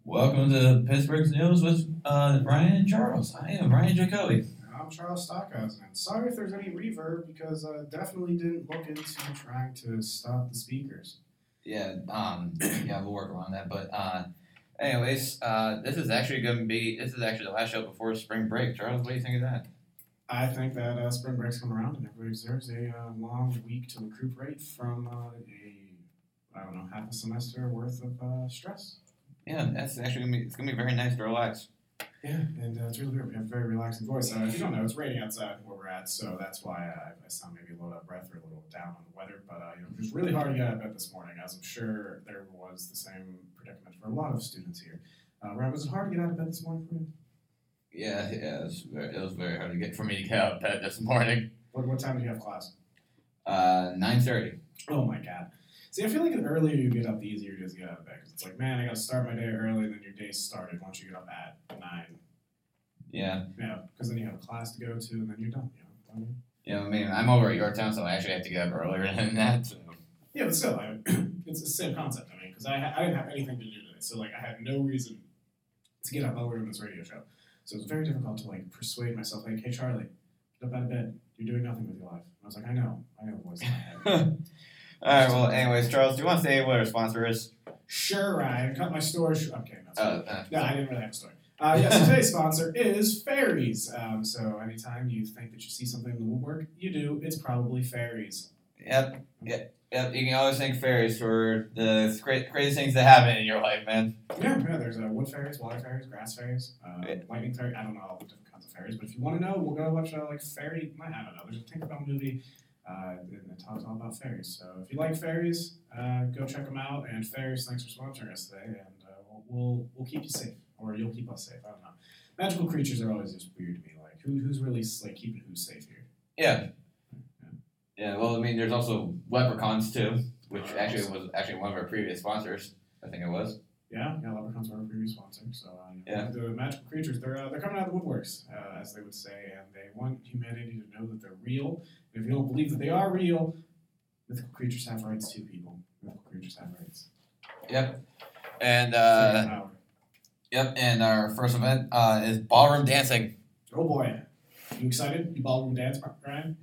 Welcome to Pittsburgh's News with Ryan and Charles. I am Ryan Jacoby. I'm Charles Stockhausen. Sorry if there's any reverb because definitely didn't look into trying to stop the speakers. Yeah, we'll work around that. But anyways, this is actually the last show before spring break. Charles, what do you think of that? I think that spring break's come around and everybody deserves a long week to recuperate from half a semester worth of stress. Yeah, that's actually gonna be very nice to relax. Yeah, and it's really weird. We have a very relaxing voice. If you don't know, it's raining outside where we're at, so that's why I sound maybe a little out of breath or a little down on the weather. But it was really hard to get out of bed this morning, as I'm sure there was the same predicament for a lot of students here. Ryan, was it hard to get out of bed this morning for you? Yeah, it was very hard to get for me to get out of bed this morning. What time did you have class? 9:30. Oh my God. See, I feel like the earlier you get up, the easier it is to get out of bed. Because it's like, man, I got to start my day early, and then your day started once you get up at 9. Yeah. Yeah, because then you have a class to go to, and then you're done. Yeah, I mean, I'm over at Yorktown, so I actually have to get up earlier than that. So. Yeah, but still, it's the same concept. I mean, because I didn't have anything to do today, so like I had no reason to get up while we were doing this radio show. So it was very difficult to like persuade myself, like, hey Charlie, get up out of bed. You're doing nothing with your life. And I was like, I know, voice in my head. All right. Well, anyways, Charles, do you want to say what our sponsor is? Sure, Ryan. Cut my store. Okay, no, No. no, I didn't really have a story. So today's sponsor is fairies. So anytime you think that you see something in the woodwork, you do. It's probably fairies. Yep. You can always thank fairies for the crazy things that happen in your life, man. Yeah. There's wood fairies, water fairies, grass fairies, lightning fairies. I don't know all the different kinds of fairies, but if you want to know, we'll go watch fairy. I don't know. There's a Tinkerbell movie. And it talks all about fairies. So if you like fairies, go check them out. And fairies, thanks for sponsoring us today. And we'll keep you safe, or you'll keep us safe. I don't know. Magical creatures are always just weird to me. Like who's really like keeping who's safe here? Yeah. Well, I mean, there's also leprechauns too, which was one of our previous sponsors. I think it was. Yeah, leprechauns were our previous sponsor. So yeah, the magical creatures, they're coming out of the woodworks, as they would say, and they want humanity to know that they're real. And if you don't believe that they are real, mythical creatures have rights too, people. Mythical creatures have rights. Yep. And and our first event is ballroom dancing. Oh boy. You excited? You ballroom dance, Ryan?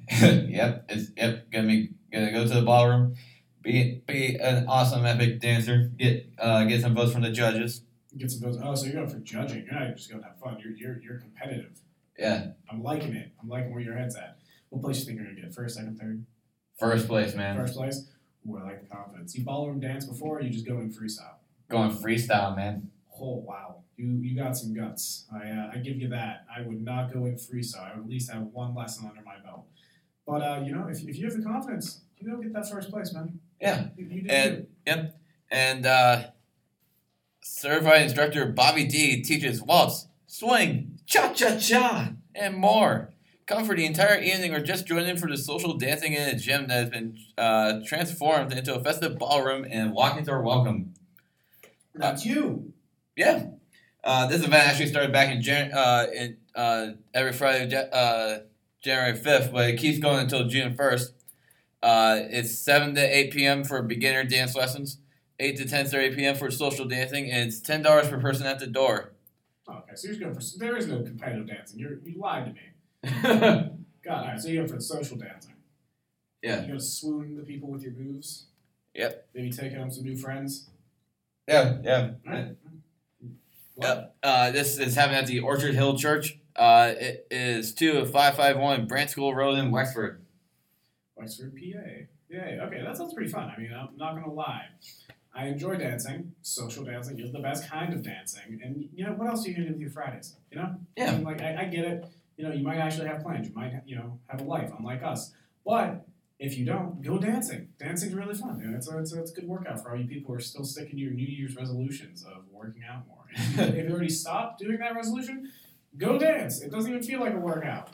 Gonna go to the ballroom, be an awesome epic dancer, get some votes from the judges. Get some votes. Oh, so you're going for judging. You're not just going to have fun. You're competitive. Yeah. I'm liking it. I'm liking where your head's at. What place you think you're gonna get? First, second, third? First place, man. First place? Ooh, I like the confidence. You ballroom dance before, or you just go in freestyle? Going freestyle, man. Oh wow. You got some guts. I give you that. I would not go in freestyle. I would at least have one lesson under my belt. But if you have the confidence, you go get that first place, man. Yeah. You do. Yep. And certified instructor Bobby D teaches waltz, swing, cha-cha-cha, and more. Come for the entire evening or just join in for the social dancing in a gym that has been transformed into a festive ballroom, and walk-ins are welcome. That's you. Yeah. This event actually started back in every Friday, January 5th, but it keeps going until June 1st. It's 7 to 8 p.m. for beginner dance lessons, 8 to 10:30 p.m. for social dancing, and it's $10 per person at the door. Okay, so you're going for there is no competitive dancing. You lied to me. God, all right, so you're going for the social dancing. Yeah. You're going to swoon the people with your moves. Yep. Maybe taking home some new friends. Yeah. All right. Yep. This is happening at the Orchard Hill Church. It is 2551 Brant School Road in Wexford. Wexford, PA. Yay. Okay, that sounds pretty fun. I mean, I'm not going to lie. I enjoy dancing. Social dancing is the best kind of dancing. And, what else are you going to do with your Fridays? Yeah. I mean, I get it. You might actually have plans. You might, have a life, unlike us. But if you don't, go dancing. Dancing's really fun. It's a good workout for all you people who are still sticking to your New Year's resolutions of working out more. If you already stopped doing that resolution, go dance. It doesn't even feel like a workout.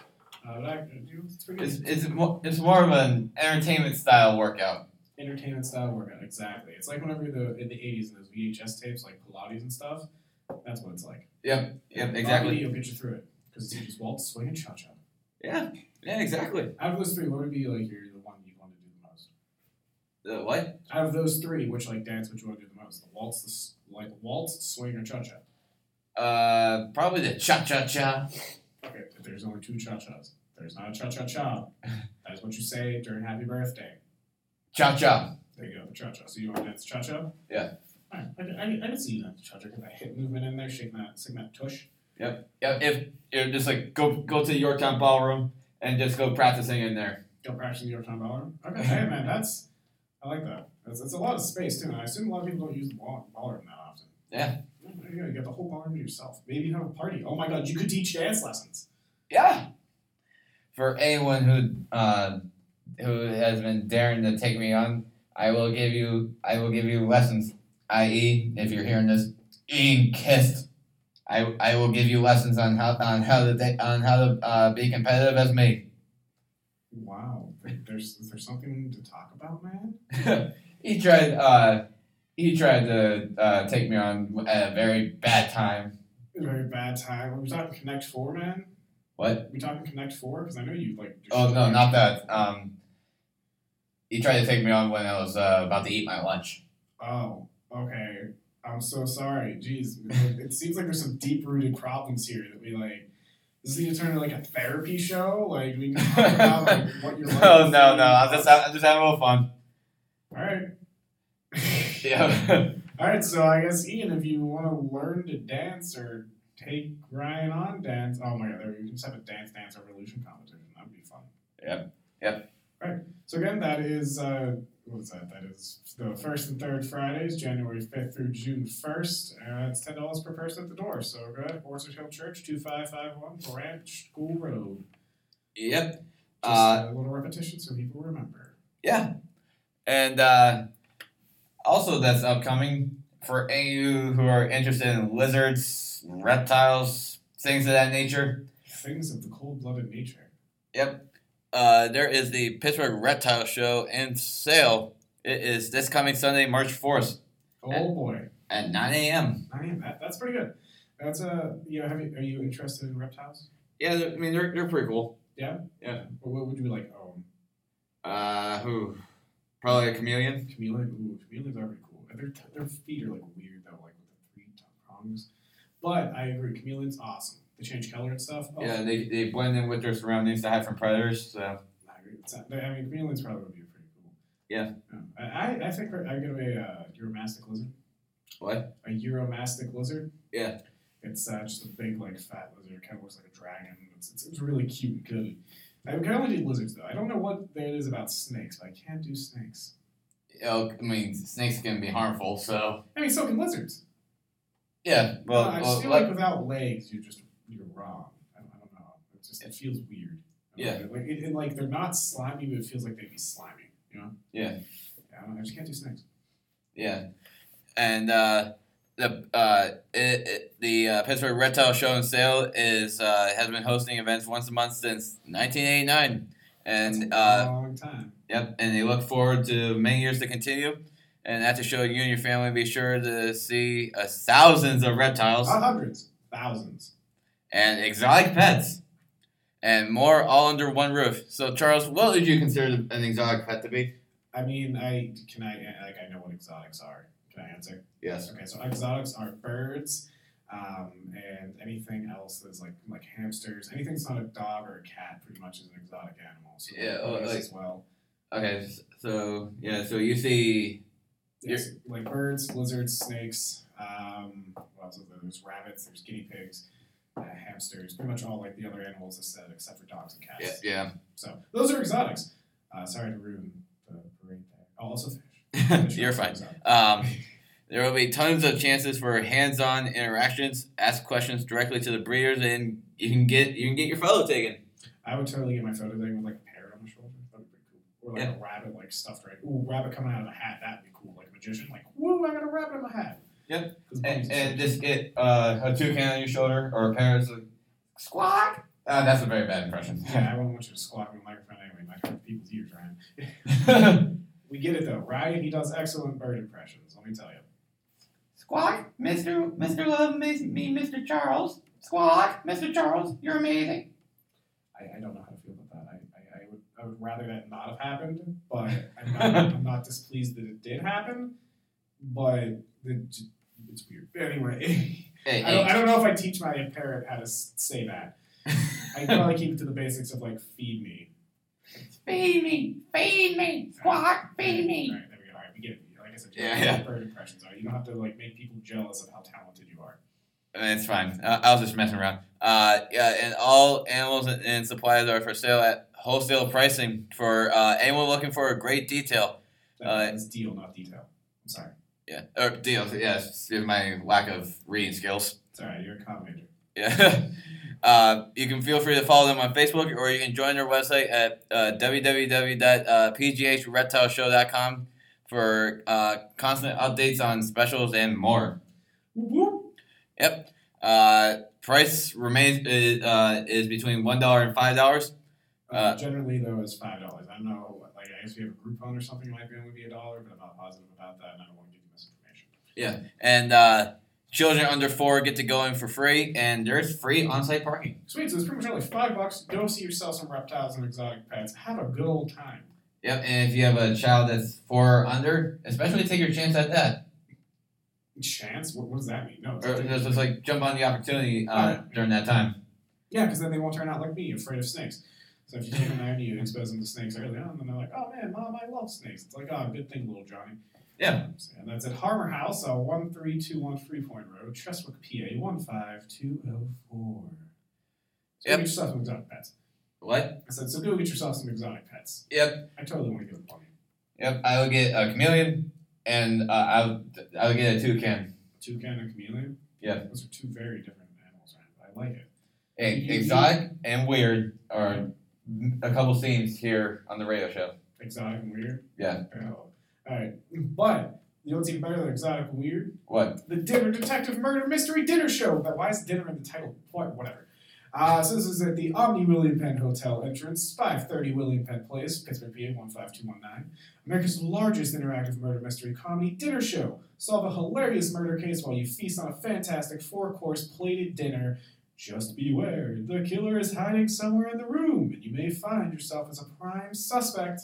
It's more of an entertainment style workout. Entertainment style workout, exactly. It's like whenever in the 80s in those VHS tapes, like Pilates and stuff. That's what it's like. Yep, exactly. You'll get you through it. Because it's just waltz, swing, and cha-cha. Yeah, exactly. Out of those three, what would be like the one you'd want to do the most? The what? Out of those three, which dance would you want to do the most? most? The waltz, like waltz, swing, or cha-cha? Probably the cha-cha-cha. Okay, there's only two cha-chas. There's not a cha-cha-cha. That is what you say during Happy Birthday. Cha-cha. There you go, the cha-cha. So you want to dance cha-cha? Yeah. Alright, I can see you dance cha-cha. Get that hip movement in there, sing that tush. Yep. If you're just like go to the Yorktown Ballroom and just go practicing in there. Go practice in the Yorktown Ballroom? Okay, hey man, I like that. It's a lot of space too, and I assume a lot of people don't use the ballroom that often. Yeah. You got the whole ballroom to yourself. Maybe you have a party. Oh my god, you could teach dance lessons. Yeah. For anyone who has been daring to take me on, I will give you lessons. I.e., if you're hearing this, eating kissed. I will give you lessons on how to be competitive as me. Wow, is there something to talk about, man? He tried to take me on at a very bad time. A very bad time. Are we talking Connect 4, man? What? Are we talking Connect 4? Because I know you like. Oh no, not that. He tried to take me on when I was about to eat my lunch. Oh, okay. I'm so sorry. Jeez, it seems like there's some deep-rooted problems here that we like. Does this need to turn into like a therapy show? Like we can talk about like what you're like. No. I'm just having a little fun. All right. Yeah. All right. So I guess Ian, if you want to learn to dance or take Ryan on dance, oh my God, you can just have a dance revolution competition. That'd be fun. Yep. All right. So again, that is what is that? That is the first and third Fridays, January 5th through June 1st. It's $10 per person at the door. So go ahead, Orchard Hill Church, 2551 Branch School Road. Yep. Just a little repetition so people remember. Yeah. And also that's upcoming for any of you who are interested in lizards, reptiles, things of that nature. Things of the cold-blooded nature. Yep. There is the Pittsburgh Reptile Show in sale. It is this coming Sunday, March 4th. Oh boy. At 9 a.m. 9 a.m. That's pretty good. That's are you interested in reptiles? Yeah, they're pretty cool. Yeah. Yeah. What would you like? Who? Probably a chameleon. Chameleon. Ooh, chameleons are pretty cool. Their feet are like weird though, like with the 3 prongs. But I agree, chameleons awesome. They change color and stuff. Oh. Yeah, they blend in with their surroundings to hide from predators. So. I agree. Chameleons probably would be pretty cool. Yeah. I think I'm gonna be a Euromastic lizard. What? A Euromastic lizard. Yeah. It's just a big like fat lizard. It kind of looks like a dragon. It's really cute and good. I can only do lizards though. I don't know what there is about snakes, but I can't do snakes. I mean, snakes can be harmful, so. I mean, so can lizards. Yeah. Well, I just feel like without legs, you're wrong. I don't know. It feels weird. Yeah. Like they're not slimy, but it feels like they'd be slimy. You know? Yeah. I just can't do snakes. Yeah. And the Pittsburgh Reptile Show and Sale has been hosting events once a month since 1989, and that's a long time. Yep, and they look forward to many years to continue. And at the show, you and your family be sure to see thousands of reptiles, not hundreds, thousands, and exotic pets, and more all under one roof. So, Charles, what would you consider an exotic pet to be? I mean, I know what exotics are. Can I answer? Yes. Okay, so exotics are birds, and anything else that's like hamsters. Anything that's not a dog or a cat pretty much is an exotic animal. So as well. Okay, so you see. Yes, like birds, lizards, snakes. What else is there? There's rabbits. There's guinea pigs, hamsters. Pretty much all like the other animals I said, except for dogs and cats. Yeah. So those are exotics. Sorry to ruin the parade there. Oh, also fish. You're fine. There will be tons of chances for hands-on interactions. Ask questions directly to the breeders, and you can get your photo taken. I would totally get my photo taken with like a parrot on the shoulder. That'd be pretty cool. Or like a rabbit like stuffed right. Ooh, rabbit coming out of a hat. That'd be cool. Like a magician. Like, woo! I got a rabbit in my hat. Yep. And just get a toucan on your shoulder or a parrot's like squawk. That's a very bad impression. Yeah, I wouldn't want you to squawk in the microphone anyway. Might hurt people's ears, Ryan. We get it though. Ryan, he does excellent bird impressions. Let me tell you. Squawk, Mr. Love me, Mr. Charles. Squawk, Mr. Charles, you're amazing. I don't know how to feel about that. I would rather that not have happened, but I'm not displeased that it did happen. But It's weird. Anyway, Hey, I don't know if I teach my parrot how to say that. I probably keep it to the basics of like feed me. feed me, squawk, feed me. All right, there we go. All right, we get it. Like I said, Yeah. bird impressions are. You don't have to like make people jealous of how talented you are. It's fine. I was just messing around. Yeah, and all animals and supplies are for sale at wholesale pricing for anyone looking for a great detail. That's deal, not detail. I'm sorry. Yeah, or deals. Yes, due to my lack of reading skills. It's all right. You're a comm major. Yeah. You can feel free to follow them on Facebook, or you can join their website at www.pghreptileshow.com for constant updates on specials and more. Whoop. Yep. Price remains is between $1 and $5. Generally, though, it's $5. I don't know. Like, I guess if you have a Groupon or something, it might be only be $1, but I'm not positive about that, and I don't want to give you misinformation. Yeah, and children under 4 get to go in for free, and there's free on-site parking. Sweet. So it's pretty much only $5. Go see yourself some reptiles and exotic pets. Have a good old time. Yep, and if you have a child that's 4 or under, especially take your chance at that. Chance? What does that mean? No. Or just like jump on the opportunity during that time. Yeah, because then they won't turn out like me, afraid of snakes. So if you take them there and you expose them to snakes early on, then they're like, oh man, Mom, I love snakes. It's like, oh, good thing, little Johnny. Yeah. And that's at Harmer House, 13213 Freepoint Road, Cheswick, PA, 15204. So Yep. go get yourself some exotic pets. What? I said, so go get yourself some exotic pets. Yep. I totally want to give them plenty. Yep. I would get a chameleon, and I would get a toucan. Toucan and chameleon? Yeah. Those are two very different animals, right? But I like it. Exotic and weird are a couple scenes here on the radio show. Exotic and weird? Yeah. Oh. Alright. But, you know what's even better than exotic and weird? What? The Dinner Detective Murder Mystery Dinner Show. But why is dinner in the title? What? Whatever. So this is at the Omni William Penn Hotel entrance, 530 William Penn Place, Pittsburgh, PA 15219. America's largest interactive murder mystery comedy dinner show. Solve a hilarious murder case while you feast on a fantastic 4-course plated dinner. Just beware, the killer is hiding somewhere in the room, and you may find yourself as a prime suspect.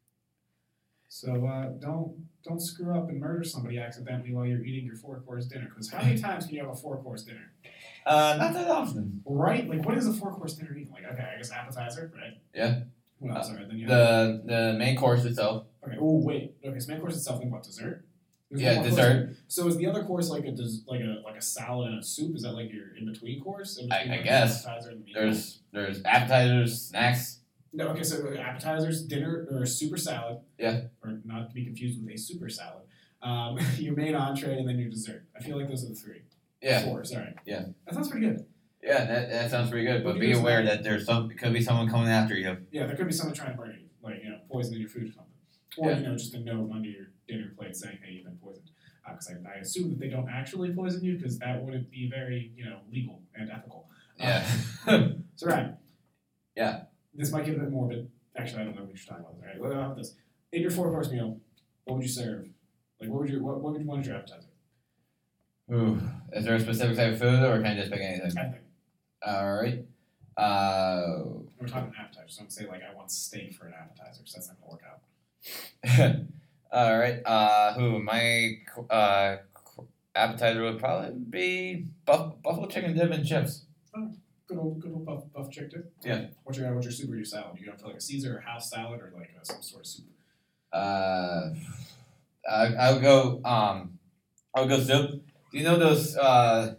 So don't screw up and murder somebody accidentally while you're eating your 4-course dinner. Because how many times can you have a 4-course dinner? Not that often. Right? Like, what is a 4-course dinner eating? Like, okay, I guess appetizer, right? Yeah. What else? Then you have The main course itself. Okay. Oh wait. Okay. So main course itself, then what? Dessert. There's Yeah, one more dessert. course. So is the other course like a salad and a soup? Is that like your in between course? In between, I like, guess. Appetizer and the meat There's appetizers, snacks. No. Okay. So appetizers, dinner, or super salad. Yeah. Or not to be confused with a super salad. Your main entree and then your dessert. I feel like those are the 3. Yeah. 4. Sorry. Yeah. That sounds pretty good. Yeah, that sounds pretty good. But What do be you do aware with that could be someone coming after you. Yeah, there could be someone trying to murder you, like poison in your food or something, or just a note under your dinner plate saying, "Hey, you've been poisoned." Because I assume that they don't actually poison you, because that wouldn't be very legal and ethical. Yeah. So right. Yeah. This might get a bit morbid. Actually, I don't know what you're talking about. All right, what about this? In your 4-course meal, what would you serve? Like, what would you want as your appetizer? Ooh, is there a specific type of food, or can I just pick anything? I think. All right. We're talking appetizer, so don't say like I want steak for an appetizer, because that's not gonna work out. All right. My appetizer would probably be buffalo chicken dip and chips. Oh, good old buff chick dip. Yeah. What's your soup or your salad? You going for like a Caesar or house salad or like some sort of soup? I would go soup. Do you know those that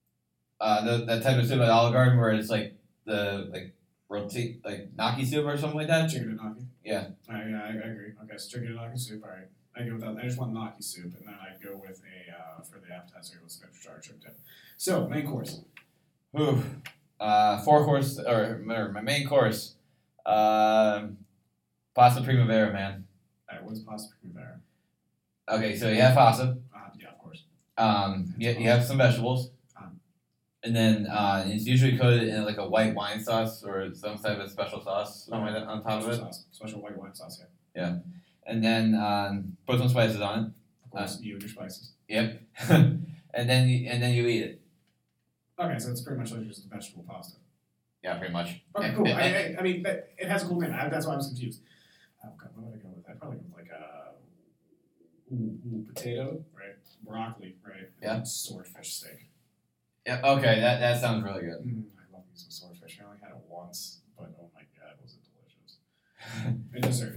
type of soup at Olive Garden where it's like the roti gnocchi soup or something like that? Chicken and gnocchi. Yeah. I agree. Okay, so chicken and gnocchi soup. All right. I go with that. I just want gnocchi soup, and then I go with for the appetizer with some extra chicken dip. So main course. Ooh. 4-course or my main course. Pasta primavera, man. All right, what's pasta primavera? Okay, so you have pasta. Yeah, of course. You have some vegetables. And then it's usually coated in like a white wine sauce or some type of special sauce on top of it. Special white wine sauce, yeah. Yeah. And then put some spices on it. Of course, you and your spices. Yep. and then you eat it. Okay, so it's pretty much like just vegetable pasta. Yeah, pretty much. Okay, cool. I mean, it has a cool name. That's why I was confused. Oh, God, what would I go with? I'd probably go with like potato, right? broccoli, right? Yeah. Swordfish steak. Yeah. Okay, that sounds really good. I love me some swordfish. I only had it once, but oh my god, was it delicious. And dessert.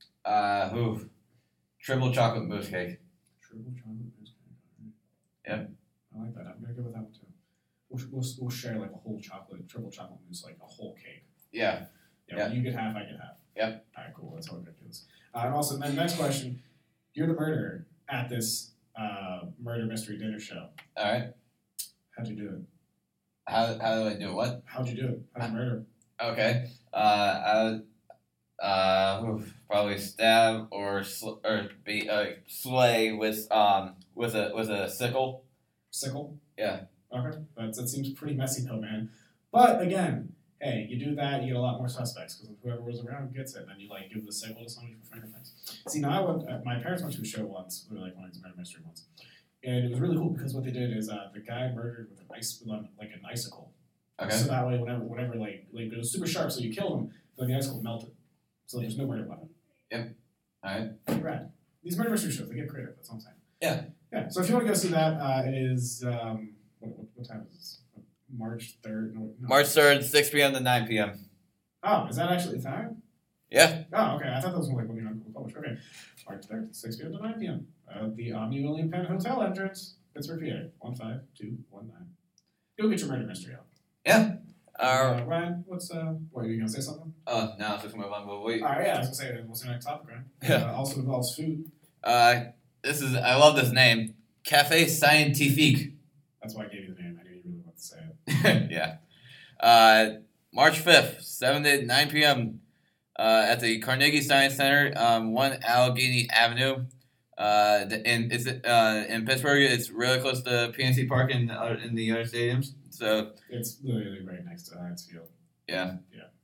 Triple chocolate mousse cake. Triple chocolate mousse cake. Yep. I like that. I'm gonna go with that one too. We'll share like a whole triple chocolate mousse, like a whole cake. Yeah. Yeah. Yeah. Well, you get half, I get half. Yep. All right, cool. That's how we're gonna do this. And also, then next question: you're the murderer at this murder mystery dinner show. All right. How'd you do it? How do I do what? How'd you do it? How'd you murder? Okay. I would probably stab or slay with a sickle. Sickle? Yeah. Okay. That seems pretty messy though, man. But again, hey, you do that, you get a lot more suspects because whoever was around gets it. Then you like give the sickle to somebody for fingerprints. See, now my parents went to a show once. We were like one of these murder mystery ones, and it was really cool because what they did is the guy murdered with an icicle. Okay. So that way, whenever like it was super sharp, so you killed him, but the icicle melted, so there's no murder weapon. Yep. All right. Pretty rad. These murder mystery shows, they get creative. That's what I'm saying. Yeah. Yeah. So if you want to go see that, it is what time is this? March 3rd? No. March 3rd, 6 p.m. to 9 p.m. Oh, is that actually the time? Yeah. Oh, okay. I thought that was like when the article was published. Okay. March 3rd, 6 p.m. to 9 p.m. The Omni William Penn Hotel entrance, Pittsburgh, PA, 15219. Go get your murder mystery out. Yeah. Ryan, what are you going to say something? No, let's move on. But wait. All right, yeah, I was going to say, what's the next topic, Ryan? Yeah. Also involves food. I love this name. Café Scientifique. That's why I gave you the name. I knew you really wanted to say it. Yeah. March 5th, 7 to 9 p.m. At the Carnegie Science Center, 1 Allegheny Avenue. In Pittsburgh, it's really close to PNC Park and in the other stadiums. So it's literally right next to Heinz Field. Yeah.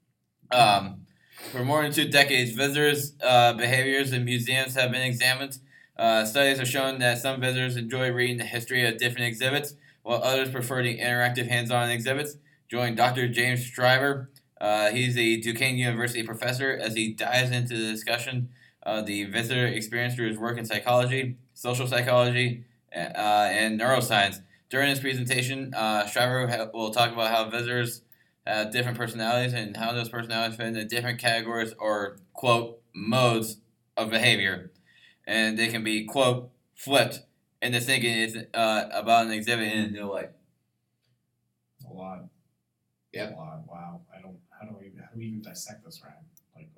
Yeah. For more than 2 decades, visitors' behaviors in museums have been examined. Studies have shown that some visitors enjoy reading the history of different exhibits, while others prefer the interactive hands-on exhibits. Join Dr. James Shriver. He's a Duquesne University professor as he dives into the discussion of the visitor experience through his work in psychology, social psychology, and neuroscience. During his presentation, Shriver will talk about how visitors have different personalities and how those personalities fit into different categories or, quote, modes of behavior. And they can be, quote, flipped into thinking it's about an exhibit in a new light. That's a lot. Yep. A lot. Wow. How do we even dissect this, Ryan? Like,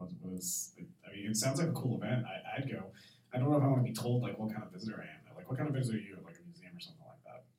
it sounds like a cool event. I'd go. I don't know if I want to be told like what kind of visitor I am. Like, what kind of visitor are you at like a museum or something like that?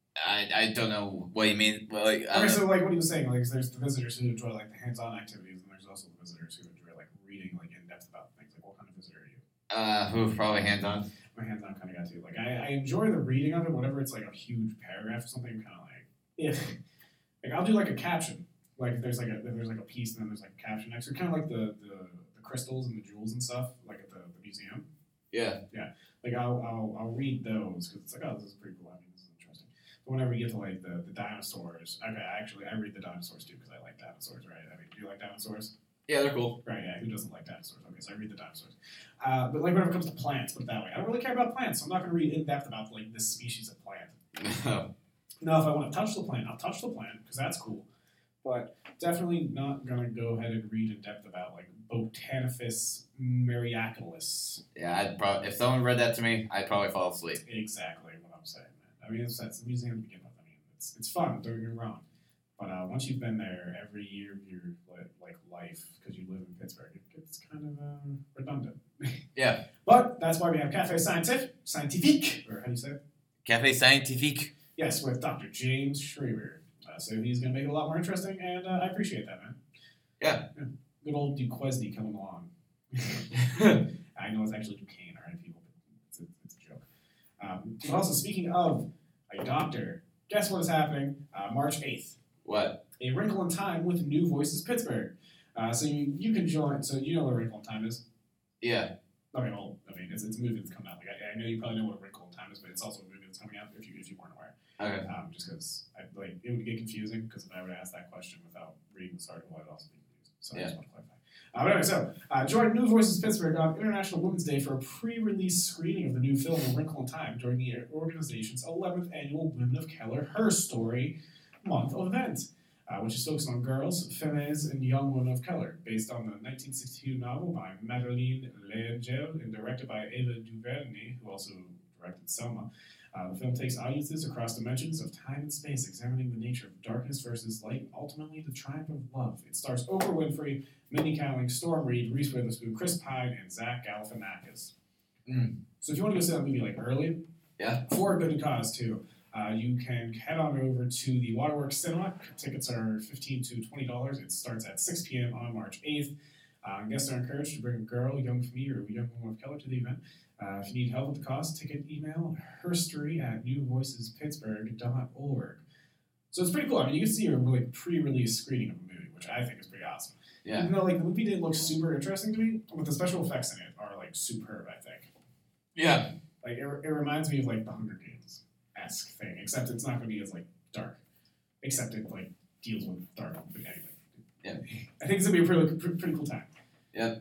I don't know what you mean. Like, so like what he was saying, like there's the visitors who enjoy like the hands-on activities, and there's also the visitors who enjoy like reading like in depth about things. Like, what kind of visitor are you? Who's probably hands-on. My hands-on kind of guy too. Like I enjoy the reading of it. Whenever it's like a huge paragraph or something, I'm kind of like, yeah. Like I'll do like a caption. Like if there's like a piece and then there's like a caption next to it, kind of like the crystals and the jewels and stuff, like at the museum. Yeah. Yeah. Like I'll read those because it's like, oh, this is pretty cool. I mean, this is interesting. But whenever you get to like the dinosaurs, okay, actually I read the dinosaurs too because I like dinosaurs, right? I mean, do you like dinosaurs? Yeah, they're cool. Right, yeah. Who doesn't like dinosaurs? Okay, so I read the dinosaurs. But like whenever it comes to plants, put it that way, I don't really care about plants, so I'm not going to read in depth about like this species of plant. Now, if I want to touch the plant, I'll touch the plant because that's cool. But definitely not going to go ahead and read in depth about like Botanophis myriaculus. Yeah, I'd probably if someone read that to me, I'd probably fall asleep. Exactly what I'm saying, man. I mean, it's a museum to begin with. I mean, it's fun. Don't get me wrong. But once you've been there every year of your like life, because you live in Pittsburgh, it gets kind of redundant. Yeah. But that's why we have Café Scientifique, or how do you say it? Café Scientifique. Yes, with Dr. James Shriver. So he's going to make it a lot more interesting, and I appreciate that, man. Yeah. Good old Duquesne coming along. I know it's actually Duquesne, all right, people, but it's a joke. But also, speaking of a doctor, guess what is happening March 8th? What? A Wrinkle in Time with New Voices Pittsburgh. So you can join, so you know what A Wrinkle in Time is? Yeah. Okay, well, I mean, it's a movie that's coming out. Like, I know you probably know what A Wrinkle in Time is, but it's also a movie that's coming out if you weren't aware. Okay. Just because it would get confusing because if I were to ask that question without reading the article, I'd also be confused. So I just want to clarify. But anyway, so join New Voices Pittsburgh on International Women's Day for a pre-release screening of the new film A Wrinkle in Time during the organization's 11th annual Women of Color Her Story Month event, which is focused on girls, femmes, and young women of color, based on the 1962 novel by Madeleine L'Angel and directed by Ava DuVernay, who also directed Selma. The film takes audiences across dimensions of time and space, examining the nature of darkness versus light, and ultimately the triumph of love. It stars Oprah Winfrey, Mindy Kaling, Storm Reed, Reese Witherspoon, Chris Pine, and Zach Galifianakis. So if you want to go see that movie like early, for a good cause too, you can head on over to the Waterworks Cinema. Tickets are $15 to $20. It starts at 6 p.m. on March 8th. Guests are encouraged to bring a girl, young female, or a young woman of color to the event. If you need help with the cost, ticket email herstory@newvoicespittsburgh.org. So it's pretty cool. I mean, you can see a really pre-release screening of the movie, which I think is pretty awesome. Yeah. Even though the movie didn't look super interesting to me, but the special effects in it are superb, I think. Yeah. It reminds me of the Hunger Games-esque thing, except it's not going to be as dark. Except it deals with dark. But anyway. Yeah. I think it's gonna be a pretty cool time. Yeah.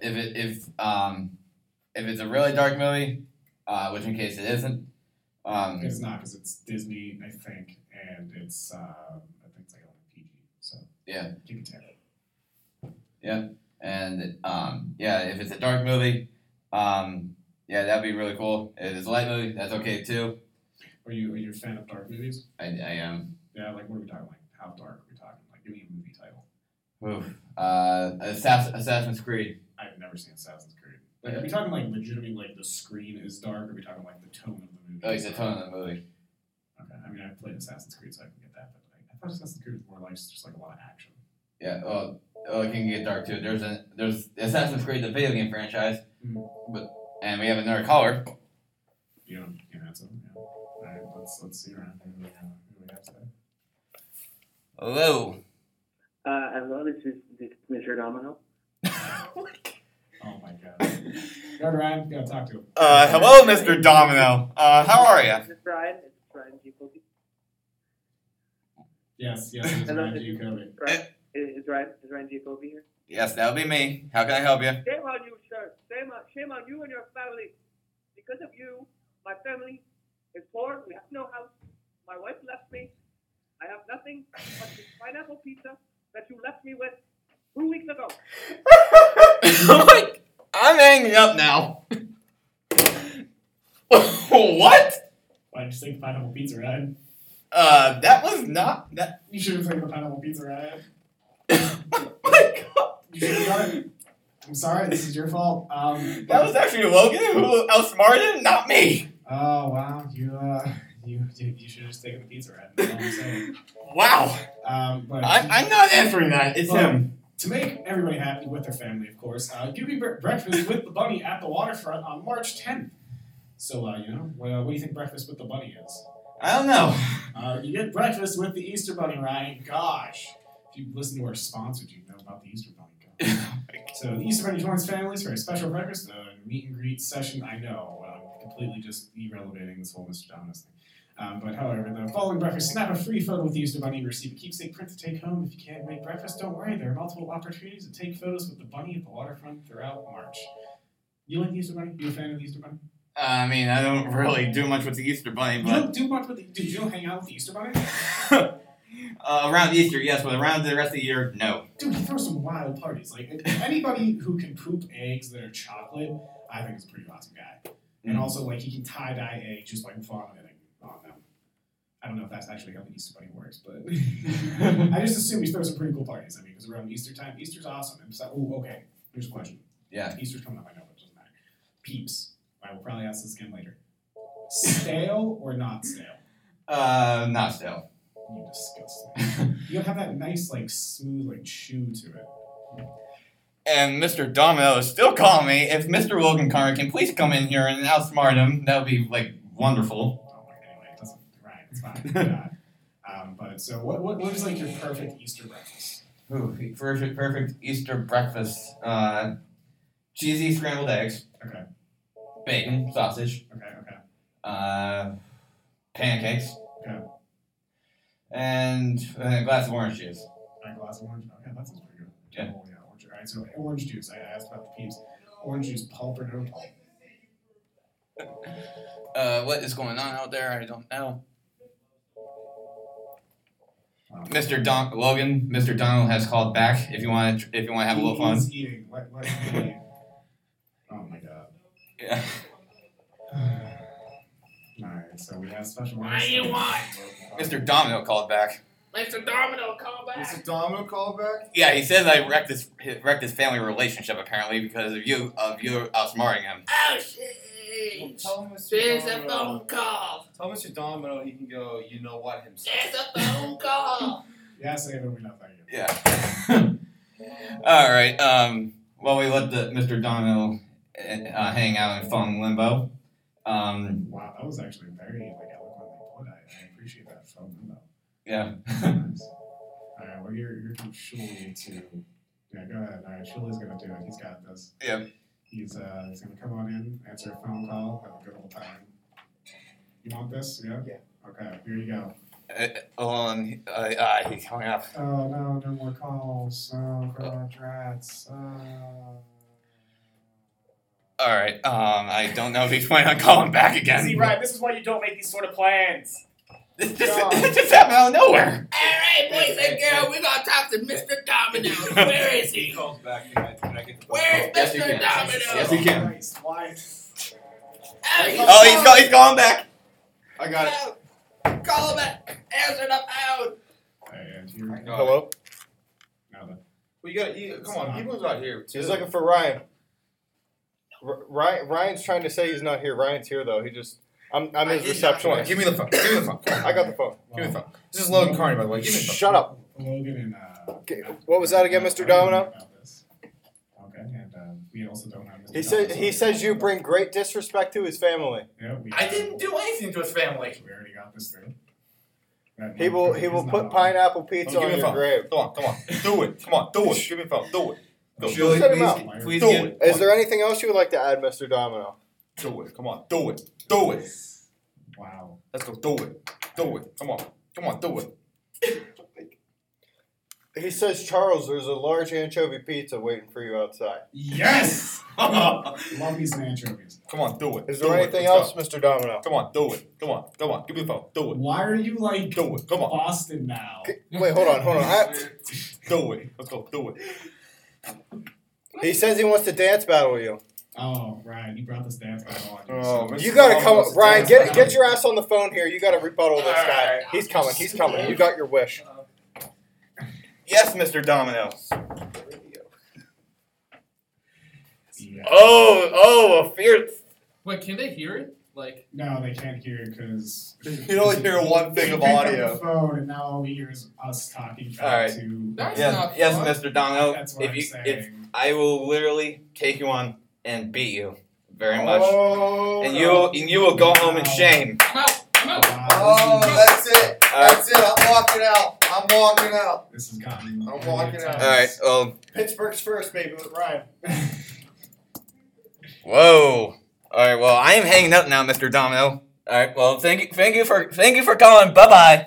If it's a really dark movie, which in case it isn't, it's not because it's Disney, I think, and it's I think it's PG. So yeah, you can tell. Yeah, and if it's a dark movie, that'd be really cool. If it's a light movie, that's okay too. Are you a fan of dark movies? I am. Yeah, what are we talking? How dark are we talking? Give me a movie title. Oof. Assassin's Creed. I've never seen Assassin's Creed. Are we talking legitimately the screen is dark, or are we talking the tone of the movie? Oh, it's the tone of the movie. Okay, I mean, I played Assassin's Creed, so I can get that, but I thought Assassin's Creed was more just a lot of action. Yeah, it can get dark too. There's Assassin's Creed, the video game franchise, and we have another caller. You don't answer. Yeah. All right, let's see around. Who do we have today? Hello. Hello, this is Mr. Domino. Oh my God. Go to Ryan, gotta talk to him. Hello, Mr. Domino. How are you? This is Ryan. It's Ryan Jacoby. Yes, it's Ryan Jacoby. Is Ryan Jacoby here? Yes, that'll be me. How can I help you? Shame on you, sir. Shame on you and your family. Because of you, my family is poor. We have no house. My wife left me. I have nothing but this pineapple pizza that you left me with 2 weeks ago. I'm hanging up now. What? Why did you say pineapple pizza, Ryan? That was not that. You should have taken the pineapple pizza, Ryan. Oh my God. You should have done it. I'm sorry, this is your fault. That was actually Logan who outsmarted him, not me. Oh wow, you should have just taken the pizza, Ryan. That's all I'm saying. Wow. But I'm not answering that. It's him. To make everybody happy with their family, of course, you can breakfast with the bunny at the waterfront on March 10th. So, what do you think breakfast with the bunny is? I don't know. You get breakfast with the Easter Bunny, Ryan. Gosh. If you listen to our sponsors, you know about the Easter Bunny. So, the Easter Bunny joins families for a special breakfast, meet and greet session. I know, completely just irrelevating this whole Mr. Dominus thing. But however, the following breakfast, snap a free photo with the Easter Bunny and receive a keepsake print to take home. If you can't make breakfast, don't worry. There are multiple opportunities to take photos with the bunny at the waterfront throughout March. You like the Easter Bunny? You a fan of the Easter Bunny? I mean, I don't really do much with the Easter Bunny, but... You don't do much with the... Dude, you don't hang out with the Easter Bunny? Around Easter, yes, but around the rest of the year, no. Dude, he throws some wild parties. Anybody who can poop eggs that are chocolate, I think is a pretty awesome guy. And also, he can tie-dye eggs just vomiting on them. I don't know if that's actually how the Easter Bunny works, but I just assume he throws some pretty cool parties. I mean, because around Easter time, Easter's awesome. And so, okay, here's a question. Yeah. Easter's coming up, I know, but it doesn't matter. Peeps. I will probably ask this again later. Stale or not stale? Not stale. You disgusting. You have that nice, smooth, chew to it. And Mr. Domino is still calling me. If Mr. Logan Connor can please come in here and outsmart him, that would be, wonderful. Anyway, it doesn't... Right, it's fine. But, so, what is, your perfect Easter breakfast? Ooh, perfect Easter breakfast. Cheesy scrambled eggs. Okay. Bacon, sausage. Okay. Pancakes. Okay. And a glass of orange juice. A glass of orange? Okay, that sounds pretty good. Yeah. Oh, yeah, orange. Alright, so orange juice. I asked about the peeps. Orange juice, pulp or no pulp? What is going on out there? I don't know. Mr. Donald has called back. If you want to have a little fun. He's eating. Let him eat. Oh my god. Yeah. Alright, so we have special. What do you want? Mr. Domino called back. Mr. Domino, call back. Mr. Domino called back? Yeah, he says I wrecked his family relationship apparently because of you outsmarting him. Oh shit! Well, tell Mr. There's a Domino. phone call. Tell Mr. Domino he can go, you know what, himself. There's a phone call. Yeah, say it, we know thank you. Yeah. All right. Well, we let Mr. Domino hang out in phone limbo. Wow, that was actually very eloquently put. I appreciate that phone limbo. Yeah. Nice. Alright, well you're from Shuli to yeah, go ahead. Alright, Shuli's gonna do it. He's got this. Yeah. He's gonna come on in, answer a phone call, have a good old time. You want this? Yeah? Yeah. Okay, here you go. Hold on. He's hung up. Oh no, no more calls. Oh god, rats. All right. I don't know if he's planning on calling back again. See, Ryan, this is why you don't make these sort of plans. It just happened out of nowhere. Alright, boys and girls, we're gonna talk to Mr. Domino. Where is he? calls back. Can I get the phone? Where's Yes, you Mr. can. Domino? Yes, you can. Christ, why? Oh, He's calling back. I got it. Call him back. Answer the phone. And here I got Hello? now the Well, come on, people's out here. He's looking for Ryan. Ryan's trying to say he's not here. Ryan's here though. I'm his Come on, receptionist. give me the phone. Give me the phone. I got the phone. Give me the phone. This is Logan Carney, by the way. Give me the phone. Shut up. Logan and Okay, what was that again, Mr. Domino? about this. Okay, and we also don't have Mr. He says you bring great disrespect to his family. Yeah, we I didn't do anything to his family. We already got this through. That He will is not put on. pineapple pizza Give on me the your phone. grave. Come on. Do it. Come on, do it. Give me the phone. Do it. Go. Julie, Set him out. please Do get. it. Is there anything else you would like to add, Mr. Domino? Do it. Come on. Do it. Do it. Wow. Let's go. Do it. Do it. Come on. Come on. Do it. He says, Charles, there's a large anchovy pizza waiting for you outside. Yes! Love me some anchovies. Come on. Do it. Is Do there it. anything Let's else, Mr. Domino? go. Come on. Do it. Come on. Come on. Give me the phone. Do it. Why are you like Do it. Come on. Boston now? Wait, hold on. Do it. Let's go. Do it. He says he wants to dance battle you. Oh, Ryan, you brought this dance battle on. Oh, so- Mr. You gotta come, Domino's Ryan. dance Get your ass on the phone here. You gotta rebuttal this guy. Alright. He's coming. He's coming. You got your wish. Yes, Mr. Domino. Yeah. Oh, a fierce. Wait, can they hear it? Like, No, they can't hear it because You only hear one thing of picked up audio. the phone, and now all we hear is us talking back Alright. to. That's Yes, not yes, fun. Mr. Domino. That's what If I'm you, saying. if I will literally take you on and beat you very much, Oh, and you will go home in shame. I'm out. I'm out. Wow, Oh, that's it. All right. That's it. I'm walking out. I'm walking out. this has gotten. I'm walking out. All right. Well, Pittsburgh's first, maybe with Ryan. whoa. All right. Well, I am hanging up now, Mr. Domino. All right. Well, thank you for calling. Bye bye.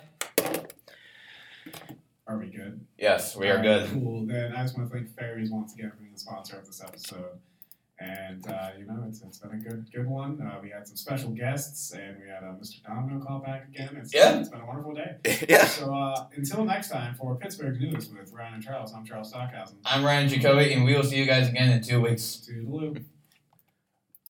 Are we good? Yes, we are Alright, good. Cool. Then I just want to thank Fairies once again for being the sponsor of this episode. And it's been a good one. We had some special guests, and we had Mr. Domino call back again. It's been a wonderful day. Yeah. So until next time for Pittsburgh News with Ryan and Charles, I'm Charles Stockhausen. I'm Ryan Jacoby, and we will see you guys again in 2 weeks. Toodaloo.